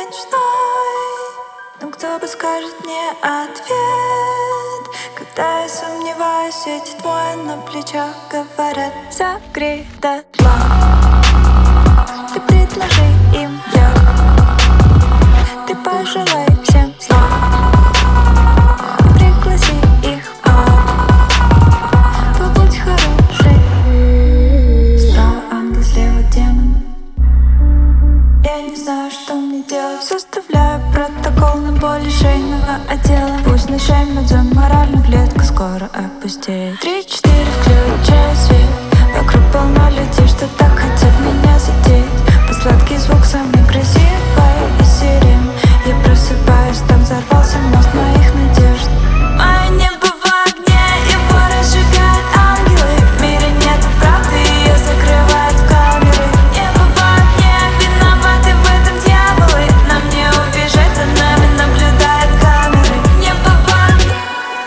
ночной. Но кто бы скажет мне ответ, когда я сомневаюсь, эти двое на плечах говорят: согрей дотла. Ты предложи им я, ты пожелай всем зла. Ты пригласи их в ад, побудь хороший. Справа ангел, слева демон. Я не знаю, что мне делать. Составляю протокол на боли шейного отдела. Пусть нашеймут за моральную клетку, скоро опустеет. 3-4 включаю свет. Вокруг полно людей, что так хотят меня задеть. Под сладкий звук самый красивый из сирен. Я просыпаюсь, там взорвался мост моих надежд. Мое небо в огне, его разжигают ангелы. В мире нет правды, ее закрывают в камеры. Небо в огне, виноваты в этом дьяволы. Нам не убежать, за нами наблюдают камеры. Небо в огне.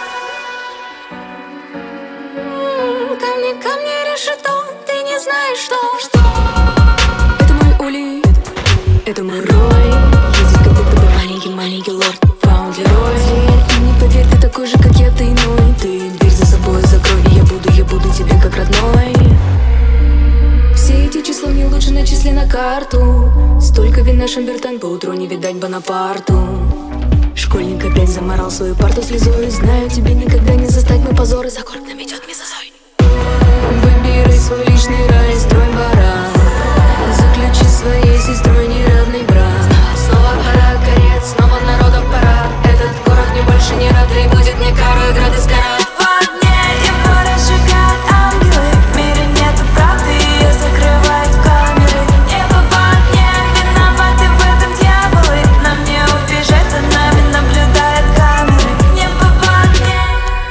Ко мне решето, ты не знаешь, что. Это мой улей, это мой рой. Я здесь как будто бы маленький лорд Фаундерой. И не поверь, ты такой же, как я, ты иной. Ты дверь за собой закрой, и я буду тебе как родной. Все эти числа мне лучше начисли на карту. Столько вина Шамбертен, поутру не видать Бонапарту. Школьник опять заморал свою парту слезой. Знаю, тебе никогда не застать мой позор, и за городом идет мезозой. Выбирай свой личный рай, строй барак. Заключи своей сестрой неравный брак. Снова пора карет, снова народов пора. Этот город мне больше не рад, и будет мне кару играть из карат. В огне его разжигают ангелы. В мире нету правды, ее закрывают в камеры. Небо в огне, виноваты в этом дьяволы. Нам не убежать, за нами наблюдают камеры. Небо в огне.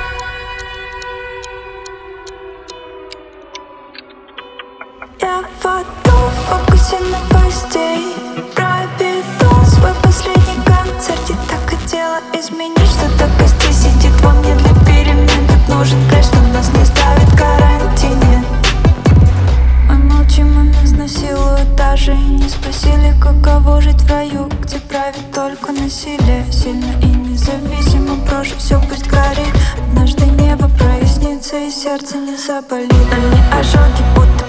Я в аду, в фокусе новостей. Проведу свой последний концерт. Я так хотела изменить что-то, кости сидит во мне для перемен. Так нужен кэш, что нас не ставит в карантине. Мы молчим, и нас насилуют, даже и не спросили, каково жить в раю, где правит только насилие. Сильно и независимо прожить, все пусть горит. Однажды небо прояснится, и сердце не заболит. А не ожоги, будто